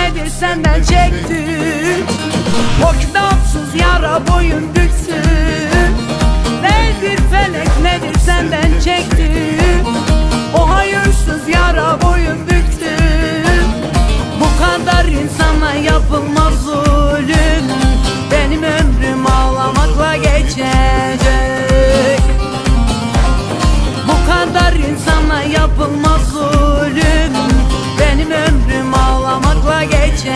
nedir senden çektim? O kitapsız yara boyun büksün. Nedir felek nedir senden çektim? O hayırsız yara boyun büktüm. Bu kadar insana yapılmaz zulüm. Benim ömrüm ağlamakla geçecek. Bu kadar insana yapılmaz zulüm. Benim ömrüm ağlamakla geçecek.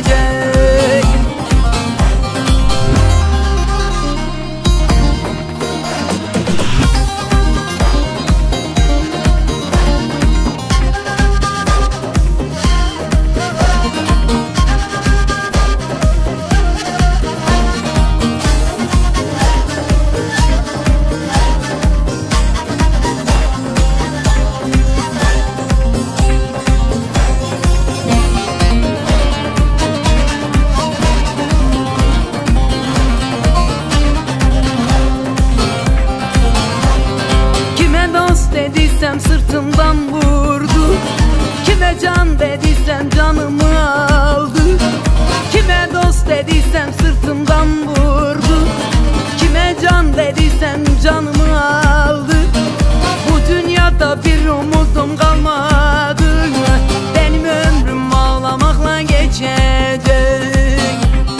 Dediysem sırtımdan vurdu. Kime can dediysem canımı aldı. Kime dost dediysem sırtımdan vurdu. Kime can dediysem canımı aldı. Bu dünyada bir umudum kalmadı. Benim ömrüm ağlamakla geçecek.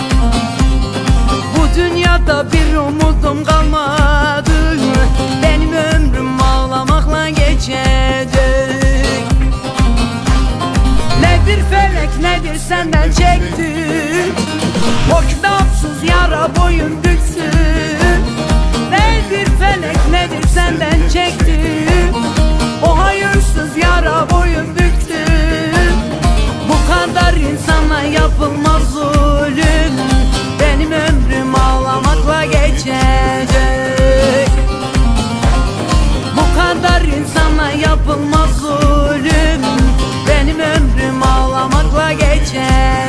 Bu dünyada bir umudum kalmadı. Benim ömrüm ağlamakla geçecek. Nedir felek nedir senden çektim? O kitapsız yara boyun büksün. Nedir felek nedir senden çektim? O hayırsız yara boyun büktüm. Bu kadar insana yapılmaz zulüm. Benim ömrüm ağlamakla geçecek. Bu kadar insana yapılmaz zulüm. Benim ömrüm ağlamakla geçecek.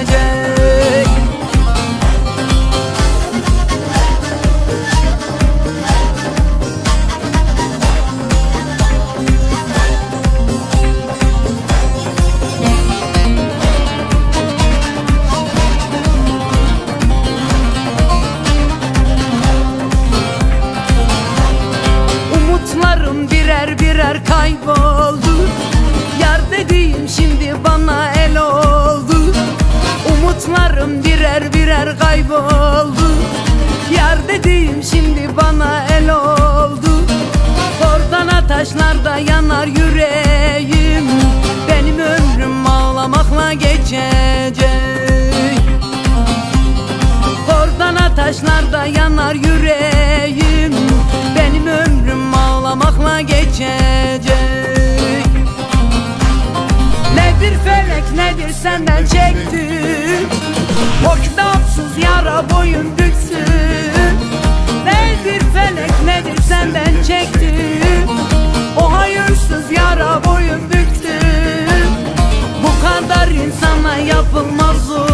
Umutlarım birer birer kayboldu. Yar dediğim şimdi bana el oldu. Umutlarım birer birer kayboldu. Yar dediğim şimdi bana el oldu. Kordana taşlarda yanar yüreğim. Benim ömrüm ağlamakla geçecek. Kordana taşlarda yanar yüreğim. Benim ömrüm ağlamakla geçecek. Nedir felek nedir senden çektim? O kitapsız yara boyun büksün. Nedir felek nedir senden çektim? O hayırsız yara boyun büktüm. Bu kadar insana yapılmaz.